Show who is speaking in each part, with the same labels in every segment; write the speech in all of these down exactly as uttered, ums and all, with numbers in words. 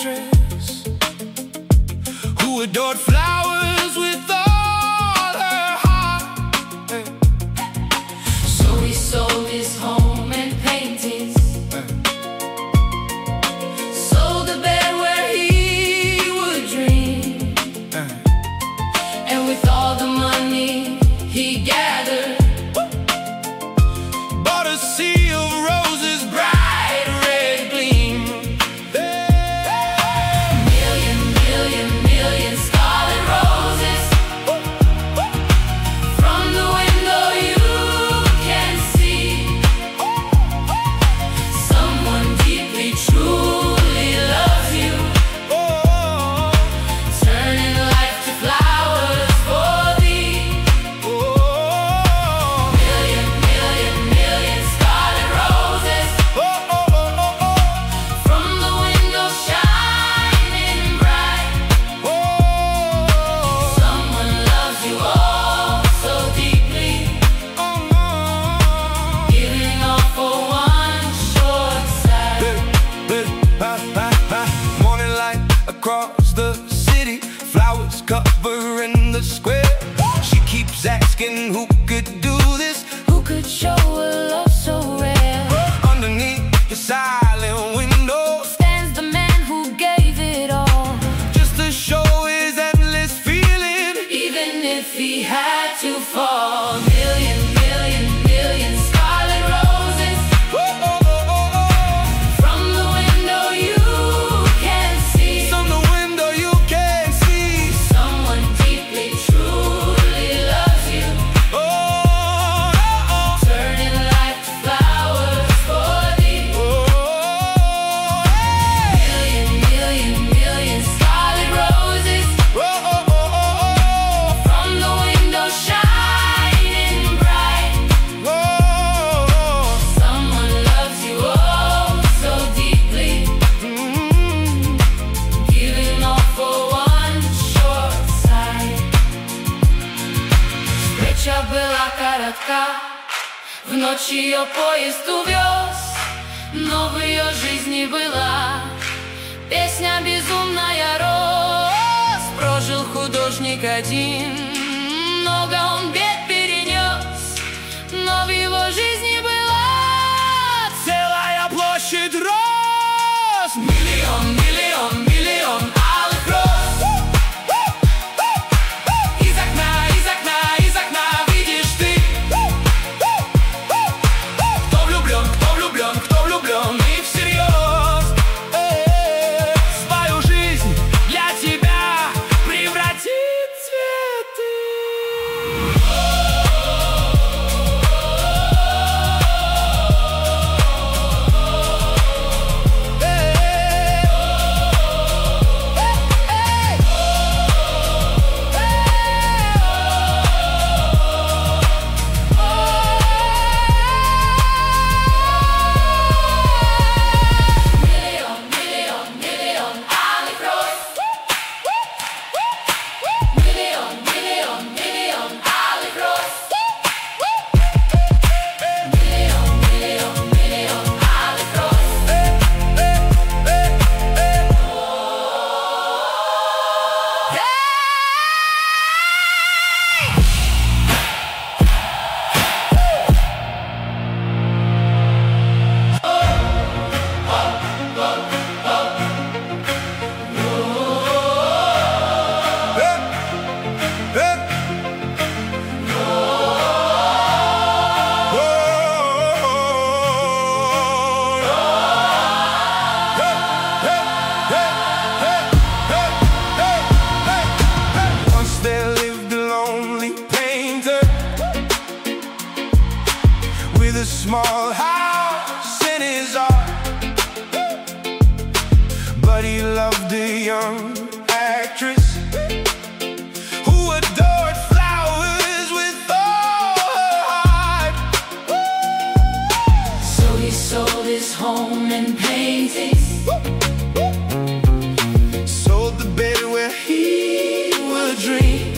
Speaker 1: actress who adored flowers with all her heart. Hey.
Speaker 2: So he sold his home and paintings,
Speaker 1: Hey.
Speaker 2: sold the bed where he would dream,
Speaker 1: Hey.
Speaker 2: and with all the money he gathered,
Speaker 1: bought a sea of roses, bright red gleam.
Speaker 2: million, million, million scarlet roses. From the window you can see someone deeply, truly loves you,
Speaker 1: Oh,
Speaker 2: turning life to flowers for thee.
Speaker 1: oh,
Speaker 2: Million, million, million scarlet roses.
Speaker 1: oh, oh, oh, oh, oh.
Speaker 2: From the window shining bright,
Speaker 1: Oh,
Speaker 2: someone loves you all so deeply,
Speaker 1: oh,
Speaker 2: giving all for one short sight.
Speaker 1: morning light across the city, flowers covering the square. She keeps asking who could do this.
Speaker 2: Who could show a love so rare?
Speaker 1: Underneath the silent window,
Speaker 2: Stands the man who gave it all,
Speaker 1: just to show his endless feeling.
Speaker 2: even if he had to fall. Million, million, million scarlet roses.
Speaker 1: Oh, oh, oh, oh, oh.
Speaker 2: From the window you can see
Speaker 1: From the window you can see.
Speaker 2: someone deeply, truly loves you,
Speaker 1: Oh, oh, oh.
Speaker 2: turning life to flowers for thee.
Speaker 1: Oh, hey.
Speaker 2: Million, million, million scarlet roses.
Speaker 1: Oh, oh, oh, oh, oh.
Speaker 2: From the window shining bright,
Speaker 1: Oh,
Speaker 2: someone loves you all so deeply,
Speaker 1: mm.
Speaker 2: giving all for one short sight. Встреча была коротка, в ночь ее поезд увез, но в ее жизни была песня безумная роз. Прожил художник один, много он бед перенес, но в его жизни была
Speaker 1: Целая площадь роз.
Speaker 2: миллион, миллион, миллион алых роз. Из окна, из окна, из окна видишь ты, кто влюблен, кто влюблен, кто влюблен и всерьез.
Speaker 1: Э,
Speaker 2: Свою жизнь для тебя превратит в цветы. Миллион, миллион, миллион алых роз. Миллион, миллион, миллион алых роз. Миллион, миллион, миллион алых роз.
Speaker 1: Once there lived a lonely painter with a small house in his art, but he loved a young actress who adored flowers with all her heart.
Speaker 2: So he sold his home and paintings,
Speaker 1: Sold the bed where he would dream,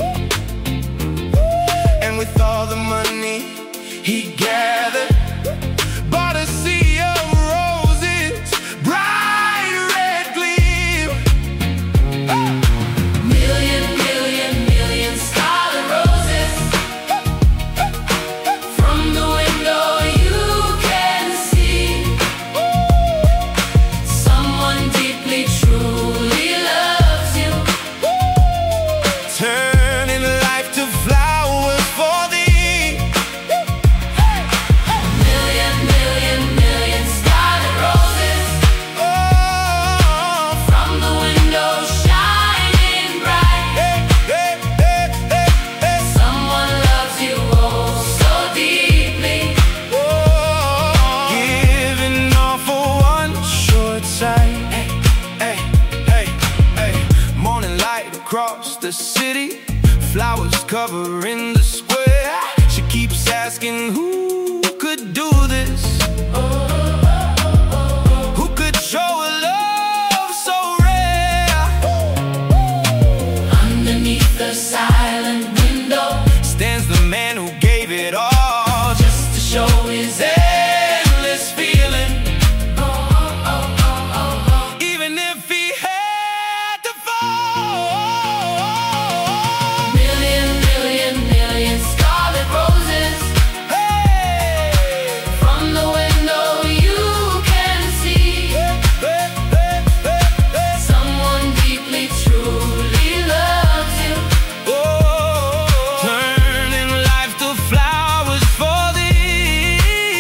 Speaker 1: and with all the money he gathered, bought a sea of roses, bright red gleam. across the city, flowers covering the square. She keeps asking who could do this, who could show a love so rare.
Speaker 2: Underneath the silent window
Speaker 1: stands the man who gave it all,
Speaker 2: just to show his endless feeling.
Speaker 1: Even if he had to fall.
Speaker 2: Million, million, million scarlet roses,
Speaker 1: Hey,
Speaker 2: from the window you can see.
Speaker 1: hey, hey, hey, hey.
Speaker 2: Someone deeply, truly loves you.
Speaker 1: Oh, turning life to flowers for thee.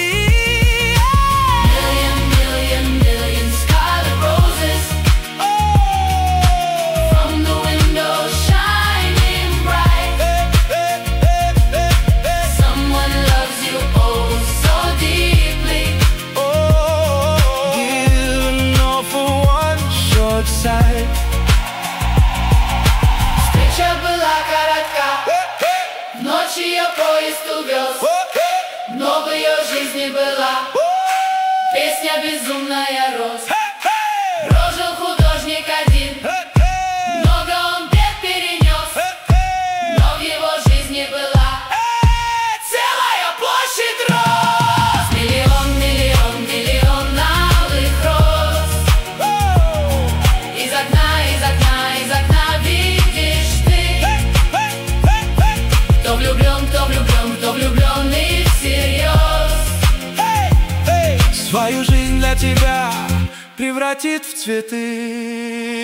Speaker 2: Million, million, million scarlet roses,
Speaker 1: Oh,
Speaker 2: from the window shining bright.
Speaker 1: hey, hey, hey, hey, hey.
Speaker 2: Someone loves you oh so deeply.
Speaker 1: Oh, giving all for one short sight.
Speaker 2: Встреча была коротка,
Speaker 1: Hey, hey,
Speaker 2: ночь ее поезд увез,
Speaker 1: oh, hey,
Speaker 2: но в ее жизни была
Speaker 1: oh,
Speaker 2: песня безумная роз.
Speaker 1: hey, hey,
Speaker 2: Прожил художник один,
Speaker 1: hey, hey,
Speaker 2: много он бед перенес,
Speaker 1: hey, hey.
Speaker 2: но в его жизни была целая площадь роз. Миллион, миллион, миллион алых роз.
Speaker 1: Oh,
Speaker 2: Из окна, из окна, из окна видишь ты.
Speaker 1: hey, hey, hey, hey.
Speaker 2: Кто влюблен, кто влюблен, кто влюблен и всерьез.
Speaker 1: Эй, эй, свою жизнь для тебя превратит в цветы.